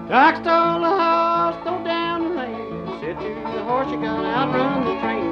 Doc stole a horse, throw down the lane. Said to the horse, you gotta outrun the train.